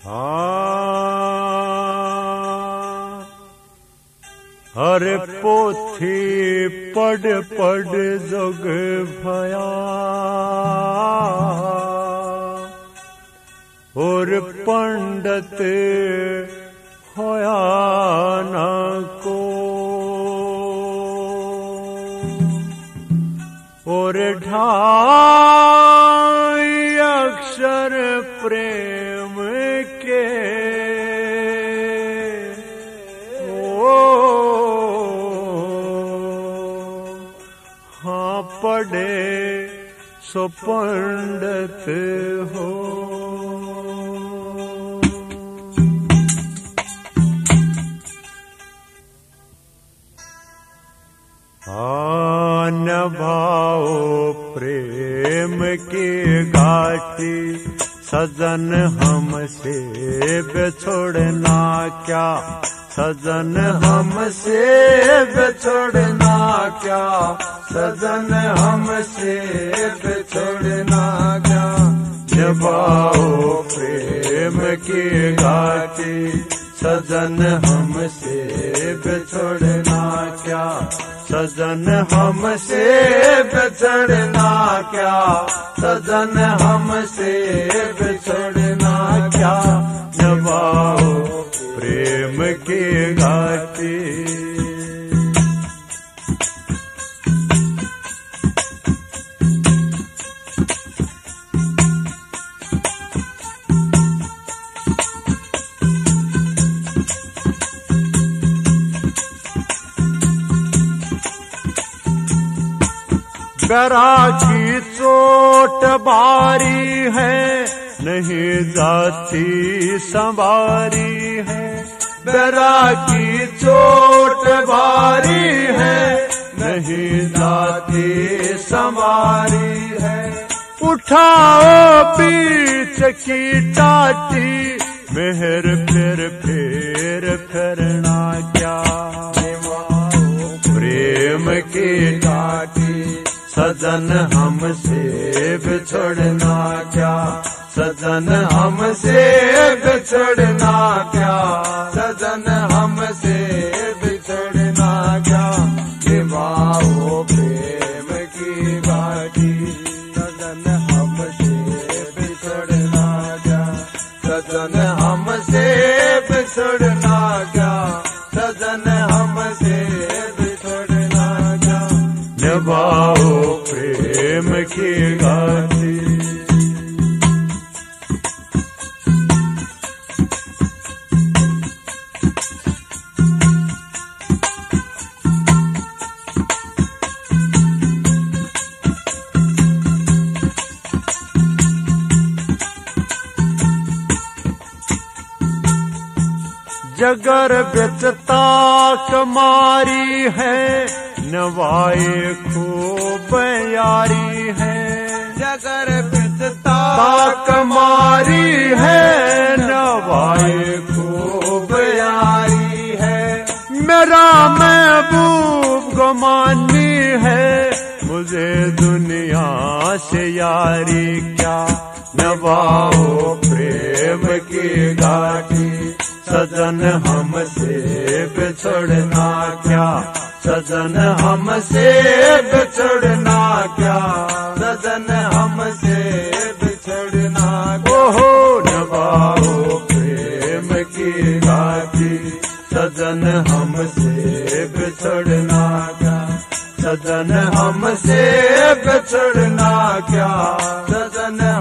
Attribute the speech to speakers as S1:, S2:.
S1: हर पोथी पढ़ पढ़ जोग भया और पंडित होया न को और ढाई अक्षर प्रेम के हाँ पढ़े सो पंडित हो। नभाओ प्रेम की घाटी सजन हमसे बिछोड़ना क्या, सजन हमसे बिछोड़ना क्या, सजन हमसे बिछोड़ना क्या। नभाओ प्रेम की घाटी सजन हमसे बिछोड़ना क्या, सजन हमसे बिछड़ना क्या, सजन हमसे बिछड़ना क्या। नभाओ प्रेम की घाटी बैरागी चोट बारी है नहीं जाती संवारी है, बैरागी चोट बारी है नहीं जाती संवारी है। उठाओ बीच की टाटी मेहर फिर फिरना क्या। प्रेम की टाटी सजन हमसे बिछड़ना क्या, सजन हमसे बिछड़ना क्या, सजन हमसे बिछड़ना क्या। निभाओ प्रेम की घाटी सजन हमसे बिछड़ना क्या, सजन हमसे बिछड़ना क्या, सजन हमसे बिछड़ना क्या। निभाओ प्रेम की घाटी जगर बिच ताक मारी है नवाए खूब यारी है, जगर बिच ताक मारी है नवाए खूब यारी है। मेरा महबूब गुमानी है मुझे दुनिया से यारी क्या। नभाओ प्रेम की घाटी सजन हमसे बिछड़ना क्या, सजन हमसे बिछड़ना क्या, सजन हमसे बिछड़ना। ओहो नभाओ प्रेम की घाटी सजन हमसे बिछड़ना क्या, सजन हमसे बिछड़ना क्या, सजन